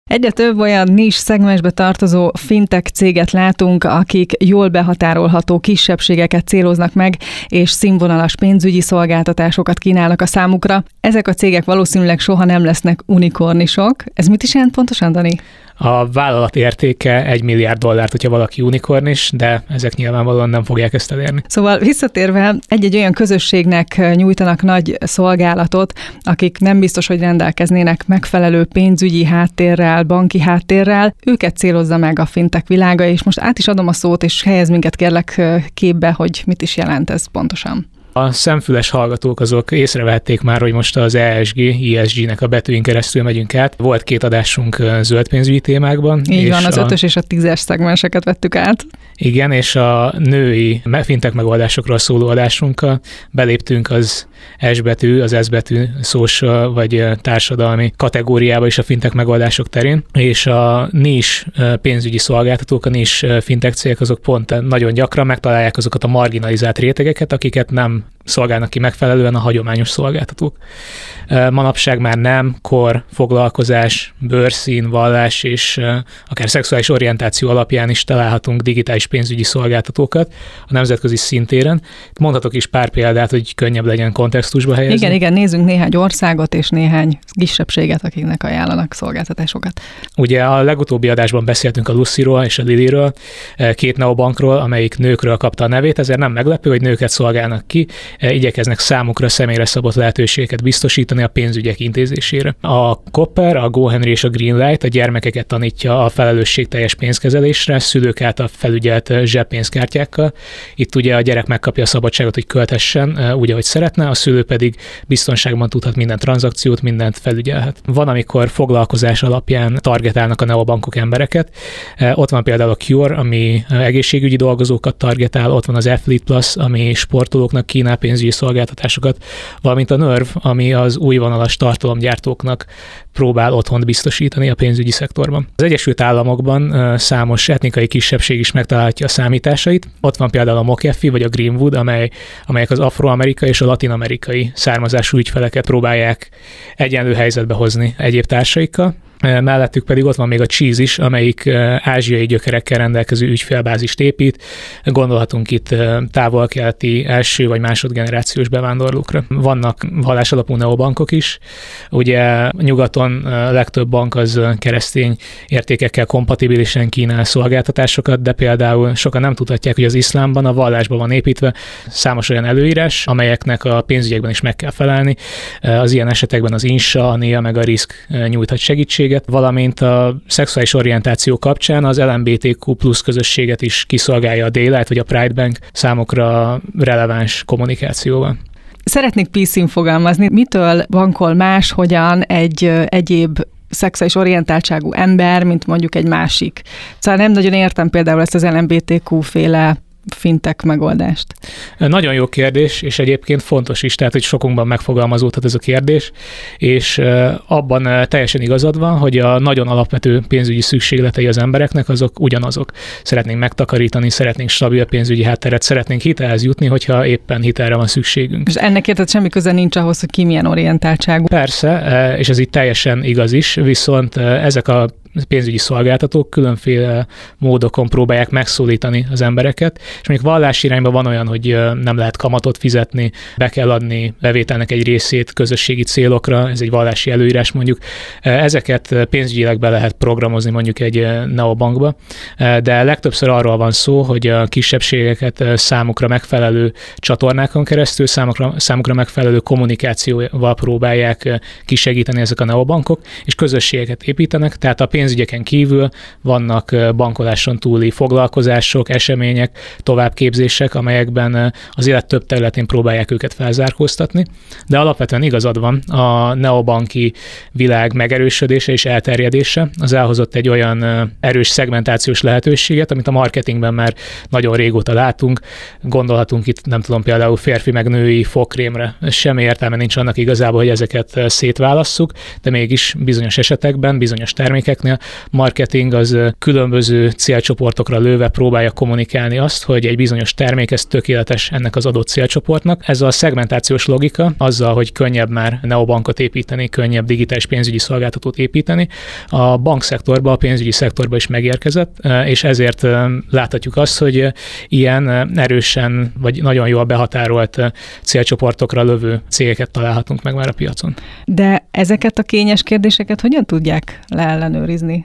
Egyre több olyan nis szegmensbe tartozó fintech céget látunk, akik jól behatárolható kisebbségeket céloznak meg, és színvonalas pénzügyi szolgáltatásokat kínálnak a számukra. Ezek a cégek valószínűleg soha nem lesznek unikornisok. Ez mit is jelent pontosan, Dani? A vállalat értéke $1 milliárd, hogyha valaki unikornis, de ezek nyilvánvalóan nem fogják ezt elérni. Szóval visszatérve, egy-egy olyan közösségnek nyújtanak nagy szolgálatot, akik nem biztos, hogy rendelkeznének megfelelő pénzügyi háttérrel, banki háttérrel, őket célozza meg a fintech világa, és most át is adom a szót, és helyez minket kérlek képbe, hogy mit is jelent ez pontosan. A szemfüles hallgatók azok észrevehették már, hogy most az ESG-nek a betűin keresztül megyünk át. Volt 2 adásunk zöld pénzügyi témákban. Így van, az 5-ös és a 10-es szegmenseket vettük át. Igen, és a női fintech megoldásokról szóló adásunkkal beléptünk az S betű, az S betű social vagy társadalmi kategóriába is a fintech megoldások terén, és a nis pénzügyi szolgáltatók, a nis fintech cégek azok pont nagyon gyakran megtalálják azokat a marginalizált rétegeket, akiket nem szolgálnak ki megfelelően a hagyományos szolgáltatók. Manapság már nem kor, foglalkozás, bőrszín, vallás és akár szexuális orientáció alapján is találhatunk digitális pénzügyi szolgáltatókat a nemzetközi szintéren. Mondhatok is pár példát, hogy könnyebb legyen kontextusba helyezni. Igen, nézzünk néhány országot és néhány kisebbséget, akiknek ajánlanak szolgáltatásokat. Ugye a legutóbbi adásban beszéltünk a Lucyról és a Liliről, 2 neobankról, amelyik nőkről kapta a nevét, ezért nem meglepő, hogy nőket szolgálnak ki, igyekeznek számukra személyre szabott lehetőségeket biztosítani a pénzügyek intézésére. A Copper, a GoHenry és a Greenlight a gyermekeket tanítja a felelősségteljes pénzkezelésre, szülők által felügyelt zseppénzkártyákkal. Itt ugye a gyerek megkapja a szabadságot, hogy költhessen úgy, ahogy szeretne, a szülő pedig biztonságban tudhat minden tranzakciót, mindent felügyelhet. Van, amikor foglalkozás alapján targetálnak a neobankok embereket. Ott van például a Cure, ami egészségügyi dolgozókat targetál, ott van az Athlete Plus, ami sportolóknak kínál pénzügyi szolgáltatásokat, valamint a Nerve, ami az újvonalas tartalomgyártóknak próbál otthont biztosítani a pénzügyi szektorban. Az Egyesült Államokban számos etnikai kisebbség is megtalálhatja a számításait. Ott van például a McAfee vagy a Greenwood, amelyek az afroamerikai és a latin-amerikai származású ügyfeleket próbálják egyenlő helyzetbe hozni egyéb társaikkal. Mellettük pedig ott van még a Cheese is, amelyik ázsiai gyökerekkel rendelkező ügyfélbázist épít. Gondolhatunk itt távol-keleti első vagy másodgenerációs bevándorlókra. Vannak vallásalapú neobankok is. Ugye nyugaton legtöbb bank az keresztény értékekkel kompatibilisen kínál szolgáltatásokat, de például sokan nem tudhatják, hogy az iszlámban a vallásban van építve számos olyan előírás, amelyeknek a pénzügyekben is meg kell felelni. Az ilyen esetekben az INSA, a NIA meg a RISK nyújthat segítséget, valamint a szexuális orientáció kapcsán az LMBTQ plusz közösséget is kiszolgálja a Daylight vagy a Pride Bank számokra releváns kommunikációval. Szeretnék piszin fogalmazni, mitől bankol más, hogyan egy egyéb szexuális orientáltságú ember, mint mondjuk egy másik. Szóval nem nagyon értem például ezt az LMBTQ-féle fintech megoldást. Nagyon jó kérdés, és egyébként fontos is, tehát hogy sokunkban megfogalmazódhat ez a kérdés, és abban teljesen igazad van, hogy a nagyon alapvető pénzügyi szükségletei az embereknek azok ugyanazok. Szeretnénk megtakarítani, szeretnénk stabil pénzügyi hátteret, szeretnénk hitelhez jutni, hogyha éppen hitelre van szükségünk. És ennek érted semmi köze nincs ahhoz, hogy ki milyen orientáltságú. Persze, és ez így teljesen igaz is, viszont ezek a pénzügyi szolgáltatók különféle módokon próbálják megszólítani az embereket, és mondjuk vallási irányban van olyan, hogy nem lehet kamatot fizetni, be kell adni bevételnek egy részét közösségi célokra, ez egy vallási előírás mondjuk. Ezeket pénzügyileg be lehet programozni mondjuk egy neobankba, de legtöbbször arról van szó, hogy a kisebbségeket számukra megfelelő csatornákon keresztül, számukra megfelelő kommunikációval próbálják kisegíteni ezek a neobankok, és közösségeket építenek, tehát a pénzügyeken kívül vannak bankoláson túli foglalkozások, események, továbbképzések, amelyekben az élet több területén próbálják őket felzárkóztatni, de alapvetően igazad van, a neobanki világ megerősödése és elterjedése az elhozott egy olyan erős szegmentációs lehetőséget, amit a marketingben már nagyon régóta látunk. Gondolhatunk itt, nem tudom, például férfi meg női fogkrémre. Semmi értelme nincs annak igazából, hogy ezeket szétválasszuk, de mégis bizonyos esetekben, bizonyos termékeknél cégeknél. Marketing az különböző célcsoportokra lőve próbálja kommunikálni azt, hogy egy bizonyos termék ez tökéletes ennek az adott célcsoportnak. Ez a szegmentációs logika, azzal, hogy könnyebb már neobankot építeni, könnyebb digitális pénzügyi szolgáltatót építeni, a bankszektorba, a pénzügyi szektorba is megérkezett, és ezért láthatjuk azt, hogy ilyen erősen vagy nagyon jól behatárolt célcsoportokra lövő cégeket találhatunk meg már a piacon. De ezeket a kényes kérdéseket hogyan tudják leellenőrizni?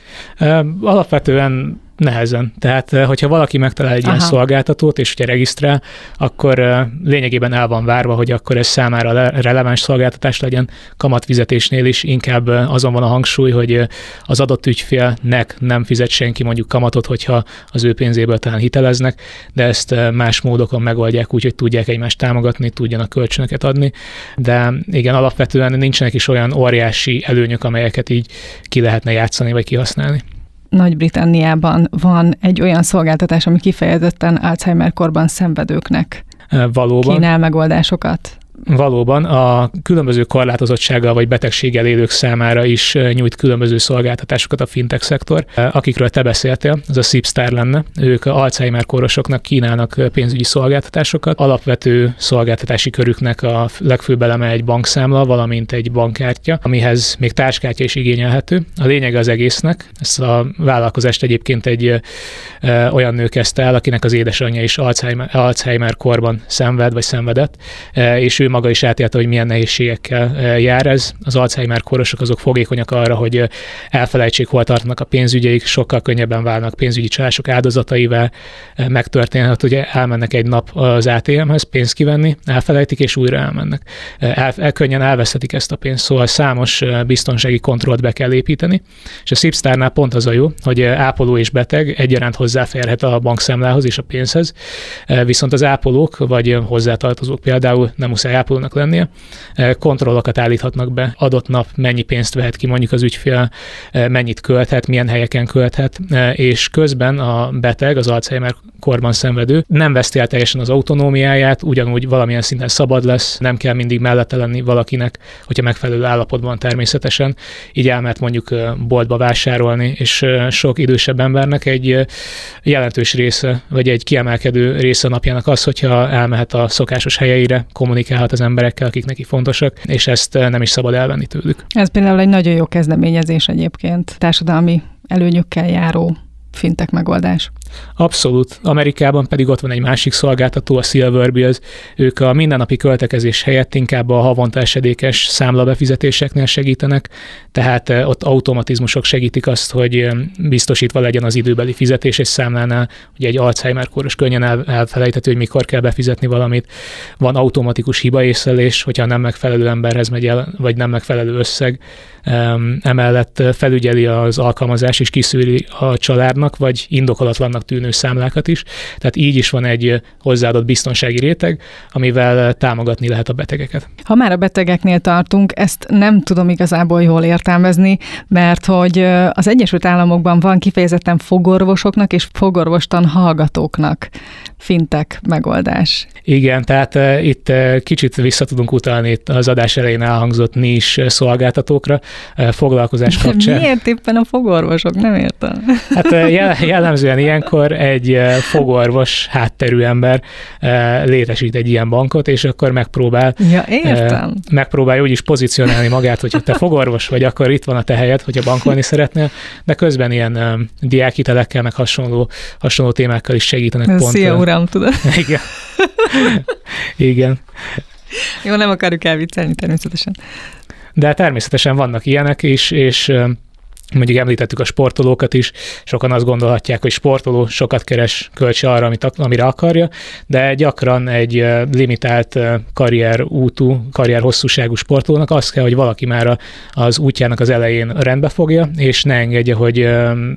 Alapvetően nehezen. Tehát, hogyha valaki megtalál egy ilyen szolgáltatót, és hogyha regisztrál, akkor lényegében el van várva, hogy akkor ez számára releváns szolgáltatás legyen. Kamatfizetésnél is inkább azon van a hangsúly, hogy az adott ügyfélnek nem fizet senki mondjuk kamatot, hogyha az ő pénzéből talán hiteleznek, de ezt más módokon megoldják úgy, hogy tudják egymást támogatni, tudjanak kölcsönöket adni. De igen, alapvetően nincsenek is olyan óriási előnyök, amelyeket így ki lehetne játszani vagy kihasználni. Nagy-Britanniában van egy olyan szolgáltatás, ami kifejezetten Alzheimer-korban szenvedőknek kínál megoldásokat. Valóban a különböző korlátozottsággal vagy betegséggel élők számára is nyújt különböző szolgáltatásokat a fintech szektor. Akikről te beszéltél, az a SIPSTAR lenne. Ők Alzheimer korosoknak kínálnak pénzügyi szolgáltatásokat. Alapvető szolgáltatási körüknek a legfőbb eleme egy bankszámla, valamint egy bankkártya, amihez még társkártya is igényelhető. A lényege az egésznek. Ezt a vállalkozást egyébként egy olyan nő kezdte el, akinek az édesanyja is Alzheimer korban szenved vagy szenvedett, és ő maga is átélte, hogy milyen nehézségekkel jár ez. Az Alzheimer korosok azok fogékonyak arra, hogy elfelejtsék, hol tartanak a pénzügyeik, sokkal könnyebben válnak pénzügyi csalások áldozataival. Megtörténhet, hogy elmennek egy nap az ATM-hez pénzt kivenni, elfelejtik és újra elmennek. Könnyen elveszhetik ezt a pénzt, szóval számos biztonsági kontrollt be kell építeni, és a SIPSTAR-nál pont az a jó, hogy ápoló és beteg egyaránt hozzáférhet a bankszámlához és a pénzhez, viszont az ápolók vagy hozzátartozók például nem muszáj ápolónak lennie, kontrollokat állíthatnak be, adott nap mennyi pénzt vehet ki mondjuk az ügyfél, mennyit költhet, milyen helyeken költhet, és közben a beteg, az Alzheimer korban szenvedő nem veszti el teljesen az autonómiáját, ugyanúgy valamilyen szinten szabad lesz, nem kell mindig mellette lenni valakinek, hogyha megfelelő állapotban természetesen, így elmehet mondjuk boltba vásárolni, és sok idősebb embernek egy jelentős része, vagy egy kiemelkedő része a napjának az, hogyha elmehet a szokásos helyeire, kommunikálhat az emberekkel, akik neki fontosak, és ezt nem is szabad elvenni tőlük. Ez például egy nagyon jó kezdeményezés egyébként, társadalmi előnyökkel járó fintech megoldás. Abszolút. Amerikában pedig ott van egy másik szolgáltató, a Silverbills. Ők a mindennapi költekezés helyett inkább a havonta esedékes számlabefizetéseknél segítenek, tehát ott automatizmusok segítik azt, hogy biztosítva legyen az időbeli fizetés és számlánál, ugye egy Alzheimer-koros könnyen elfelejthető, hogy mikor kell befizetni valamit. Van automatikus hibaészlelés, hogyha nem megfelelő emberhez megy el, vagy nem megfelelő összeg. Emellett felügyeli az alkalmazás és kiszűri a családnak, vagy indokolatlannak tűnő számlákat is. Tehát így is van egy hozzáadott biztonsági réteg, amivel támogatni lehet a betegeket. Ha már a betegeknél tartunk, ezt nem tudom igazából jól értelmezni, mert hogy az Egyesült Államokban van kifejezetten fogorvosoknak és fogorvostan hallgatóknak fintech megoldás. Igen, tehát itt kicsit vissza tudunk utalni itt az adás elején elhangzott nis szolgáltatókra, foglalkozás kapcsán. Miért éppen a fogorvosok? Nem értem. Hát jellemzően ilyenkor egy fogorvos hátterű ember létesít egy ilyen bankot, és akkor megpróbálja úgy is pozícionálni magát, hogy te fogorvos vagy, akkor itt van a te helyed, hogyha bankolni szeretnél, de közben ilyen diákhitelekkel, meg hasonló témákkal is segítenek. Szia, uram, tudod? Igen. Igen. Jó, nem akarjuk elviccelni természetesen. De természetesen vannak ilyenek is, és mondjuk említettük a sportolókat is, sokan azt gondolhatják, hogy sportoló sokat keres, költse arra, amire akarja, de gyakran egy limitált karrier hosszúságú sportolónak az kell, hogy valaki már az útjának az elején rendbe fogja, és ne engedje, hogy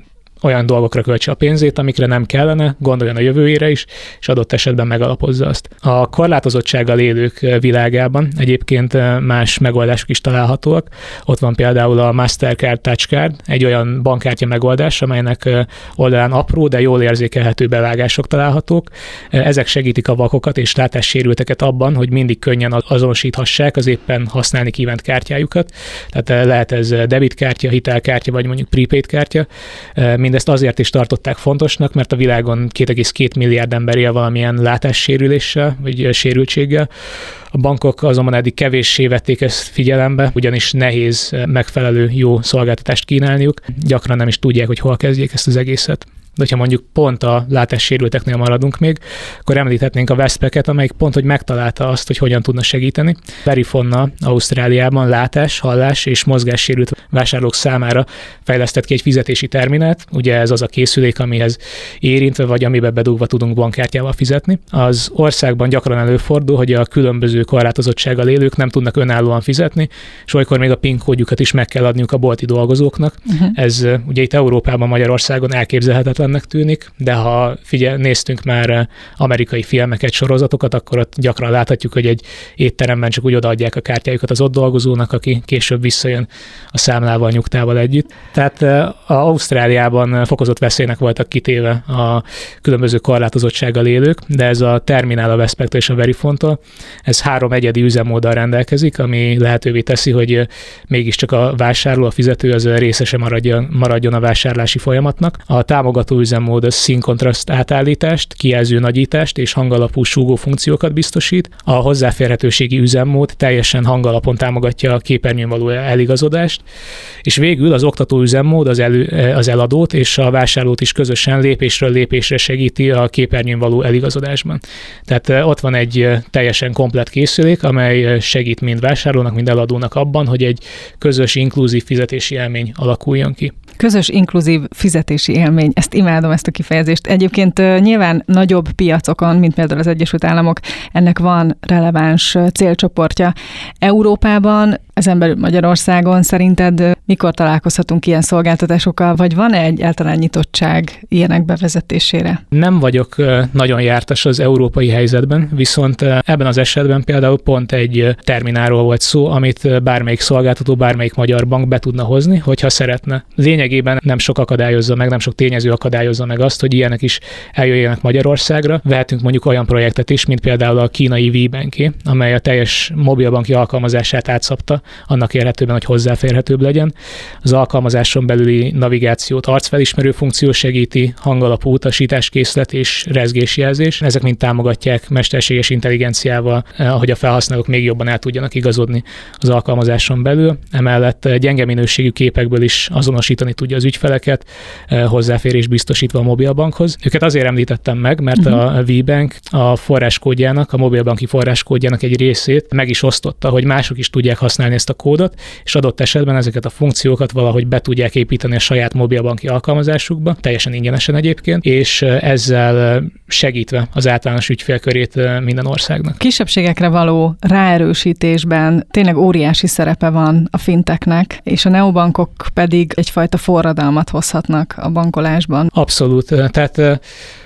olyan dolgokra költse a pénzét, amikre nem kellene, gondoljon a jövőjére is, és adott esetben megalapozza azt. A korlátozottsággal élők világában egyébként más megoldások is találhatóak. Ott van például a Mastercard Touch Card, egy olyan bankkártya megoldás, amelynek oldalán apró, de jól érzékelhető bevágások találhatók. Ezek segítik a vakokat és látássérülteket abban, hogy mindig könnyen azonosíthassák az éppen használni kívánt kártyájukat. Tehát lehet ez debitkártya, hitelkártya, vagy mondjuk prepaid kártya. Mindezt azért is tartották fontosnak, mert a világon 2,2 milliárd ember él valamilyen látássérüléssel, vagy sérültséggel. A bankok azonban eddig kevéssé vették ezt figyelembe, ugyanis nehéz megfelelő jó szolgáltatást kínálniuk. Gyakran nem is tudják, hogy hol kezdjék ezt az egészet. De hogyha mondjuk pont a látássérülteknél maradunk még, akkor említhetnénk a Westpac-et, amelyik pont, hogy megtalálta azt, hogy hogyan tudna segíteni. Verifonna Ausztráliában látás, hallás és mozgássérült vásárlók számára fejlesztett ki egy fizetési terminált. Ugye ez az a készülék, amihez érintve vagy amiben bedugva tudunk bankkártyával fizetni. Az országban gyakran előfordul, hogy a különböző korlátozottsággal élők nem tudnak önállóan fizetni, és olykor még a PIN kódjukat is meg kell adniuk a bolti dolgozóknak. Ez ugye itt Európában, Magyarországon elképzelhetetlen tűnik, de ha néztünk már amerikai filmeket, sorozatokat, akkor ott gyakran láthatjuk, hogy egy étteremben csak úgy odaadják a kártyájukat az ott dolgozónak, aki később visszajön a számlával, nyugtával együtt. Tehát Ausztráliában fokozott veszélynek voltak kitéve a különböző korlátozottsággal élők, de ez a terminál a Westpac-től és a Verifontól, ez 3 egyedi üzemmóddal rendelkezik, ami lehetővé teszi, hogy mégiscsak a vásárló, a fizető az részese maradjon a vásárlási folyamatnak. A támogató üzemmód az színkontraszt átállítást, kijelző nagyítást és hangalapú súgó funkciókat biztosít. A hozzáférhetőségi üzemmód teljesen hangalapon támogatja a képernyőn való eligazodást, és végül az oktató üzemmód az eladót és a vásárlót is közösen lépésről lépésre segíti a képernyőn való eligazodásban. Tehát ott van egy teljesen komplett készülék, amely segít mind vásárlónak, mind eladónak abban, hogy egy közös, inkluzív fizetési élmény alakuljon ki. Közös, inkluzív fizetési élmény. Ezt imádom, ezt a kifejezést. Egyébként nyilván nagyobb piacokon, mint például az Egyesült Államok, ennek van releváns célcsoportja. Európában, ezen belül Magyarországon szerinted mikor találkozhatunk ilyen szolgáltatásokkal, vagy van-e egyáltalán nyitottság ilyenek bevezetésére? Nem vagyok nagyon jártas az európai helyzetben, viszont ebben az esetben például pont egy terminálról volt szó, amit bármelyik szolgáltató, bármelyik magyar bank be tudna hozni, hogyha szeretne. Lényegében nem sok akadályozza meg, nem sok tényező akadályozza meg azt, hogy ilyenek is eljöjjenek Magyarországra. Vehetünk mondjuk olyan projektet is, mint például a kínai WeBanké, amely a teljes mobilbanki alkalmazását átszabta, annak érhetőben, hogy hozzáférhetőbb legyen. Az alkalmazáson belüli navigációt arcfelismerő funkció segíti, hangalapú utasításkészlet és rezgésjelzés. Ezek mind támogatják mesterséges intelligenciával, hogy a felhasználók még jobban el tudjanak igazodni az alkalmazáson belül. Emellett gyenge minőségű képekből is azonosítani tudja az ügyfeleket, hozzáférés biztosítva a mobilbankhoz. Őket azért említettem meg, mert a WeBank a forráskódjának, a mobilbanki forráskódjának egy részét meg is osztotta, hogy mások is tudják használni ezt a kódot, és adott esetben ezeket a funkciókat valahogy be tudják építeni a saját mobilbanki alkalmazásukba, teljesen ingyenesen egyébként, és ezzel segítve az általános ügyfélkörét minden országnak. Kisebbségekre való ráerősítésben tényleg óriási szerepe van a finteknek, és a neobankok pedig egyfajta forradalmat hozhatnak a bankolásban. Abszolút. Tehát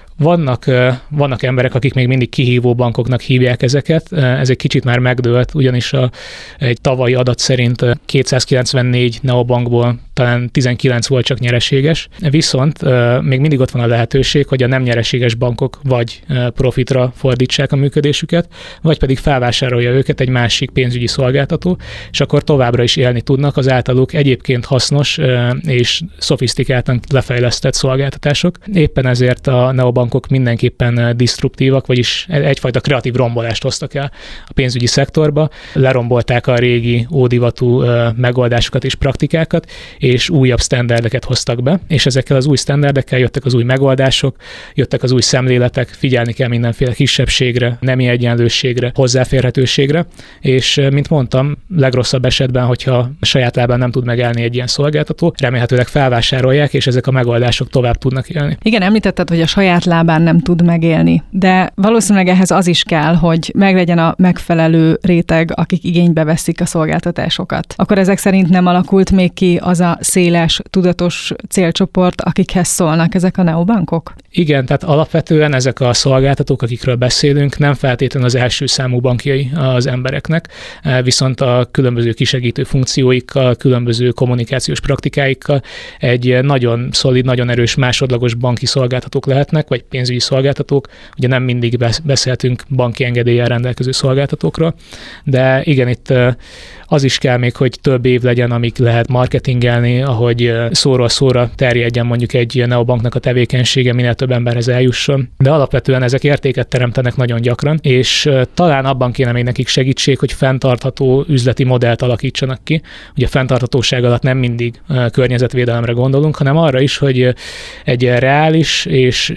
vannak emberek, akik még mindig kihívó bankoknak hívják ezeket. Ez egy kicsit már megdőlt, ugyanis egy tavalyi adat szerint 294 neobankból talán 19 volt csak nyereséges. Viszont még mindig ott van a lehetőség, hogy a nem nyereséges bankok vagy profitra fordítsák a működésüket, vagy pedig felvásárolja őket egy másik pénzügyi szolgáltató, és akkor továbbra is élni tudnak az általuk egyébként hasznos és szofisztikáltan lefejlesztett szolgáltatások. Éppen ezért a neobankok mindenképpen disztruptívak, vagyis egyfajta kreatív rombolást hoztak el a pénzügyi szektorba, lerombolták a régi ódivatú megoldásokat és praktikákat, és újabb sztenderdeket hoztak be, és ezekkel az új sztenderdekkel jöttek az új megoldások, jöttek az új szemléletek, figyelni kell mindenféle kisebbségre, nemi egyenlőségre, hozzáférhetőségre, és mint mondtam, legrosszabb esetben, hogyha saját lábán nem tud megállni egy ilyen szolgáltató, remélhetőleg felvásárolják, és ezek a megoldások tovább tudnak élni. Igen, említetted, hogy a saját lábán nem tud megélni. De valószínűleg ehhez az is kell, hogy meglegyen a megfelelő réteg, akik igénybe veszik a szolgáltatásokat. Akkor ezek szerint nem alakult még ki az a széles, tudatos célcsoport, akikhez szólnak ezek a neobankok? Igen, tehát alapvetően ezek a szolgáltatók, akikről beszélünk, nem feltétlenül az első számú bankjai az embereknek, viszont a különböző kisegítő funkcióikkal, különböző kommunikációs praktikáikkal egy nagyon szolid, nagyon erős másodlagos banki szolgáltatók lehetnek, vagy pénzügyi szolgáltatók. Ugye nem mindig beszéltünk banki engedéllyel rendelkező szolgáltatókról, de igen, itt az is kell még, hogy több év legyen, amíg lehet marketingelni, ahogy szóról szóra terjedjen mondjuk egy neobanknak a tevékenysége, minél több emberhez eljusson. De alapvetően ezek értéket teremtenek nagyon gyakran, és talán abban kéne még nekik segítség, hogy fenntartható üzleti modellt alakítsanak ki. Ugye a fenntarthatóság alatt nem mindig környezetvédelemre gondolunk, hanem arra is, hogy egy reális és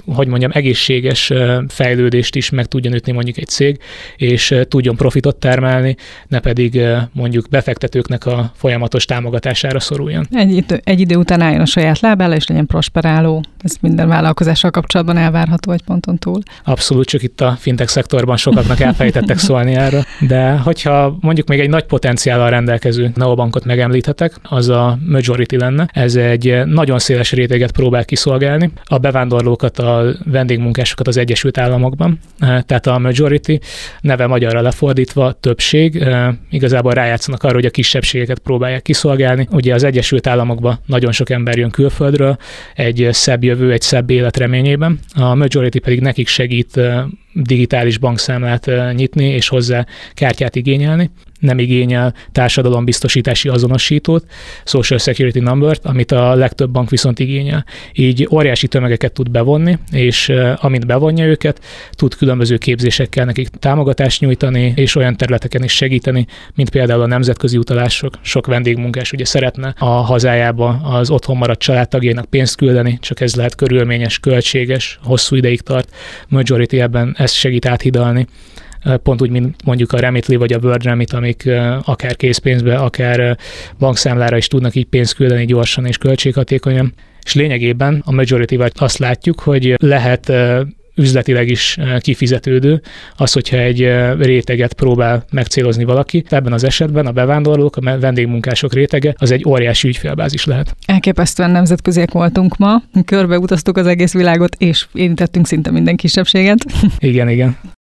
egészséges fejlődést is meg tudjon ütni mondjuk egy cég, és tudjon profitot termelni, ne pedig mondjuk befektetőknek a folyamatos támogatására szoruljon. Egy idő után álljon a saját lábára, és legyen prosperáló. Ez minden vállalkozással kapcsolatban elvárható egy ponton túl. Abszolút, csak itt a fintech szektorban sokaknak elfejtettek szólni erről. De hogyha mondjuk még egy nagy potenciállal rendelkező neobankot megemlíthetek, az a Majority lenne. Ez egy nagyon széles réteget próbál kiszolgálni. A bevándorlókat, a vendégmunkásokat az Egyesült Államokban. Tehát a Majority neve magyarra lefordítva többség. Igazából rájátszanak arra, hogy a kisebbségeket próbálják kiszolgálni. Ugye az Egyesült Államokban nagyon sok ember jön külföldről, egy szebb jövő, egy szebb élet reményében. A Majority pedig nekik segít digitális bankszámlát nyitni, és hozzá kártyát igényelni. Nem igényel társadalombiztosítási azonosítót, Social Security Numbert, amit a legtöbb bank viszont igényel. Így óriási tömegeket tud bevonni, és amint bevonja őket, tud különböző képzésekkel nekik támogatást nyújtani, és olyan területeken is segíteni, mint például a nemzetközi utalások. Sok vendégmunkás ugye szeretne a hazájába az otthon maradt családtagjainak pénzt küldeni, csak ez lehet körülményes, költséges, hosszú ideig tart. Majority ebben ezt segít áthidalni. Pont úgy, mint mondjuk a Remitly vagy a World Remit, amik akár készpénzbe, akár bankszámlára is tudnak így pénzt küldeni gyorsan és költséghatékonyan. És lényegében a Majority-val azt látjuk, hogy lehet üzletileg is kifizetődő az, hogyha egy réteget próbál megcélozni valaki. Ebben az esetben a bevándorlók, a vendégmunkások rétege az egy óriási ügyfélbázis lehet. Elképesztően nemzetköziek voltunk ma, körbeutaztuk az egész világot, és érintettünk szinte minden kisebbséget. Igen.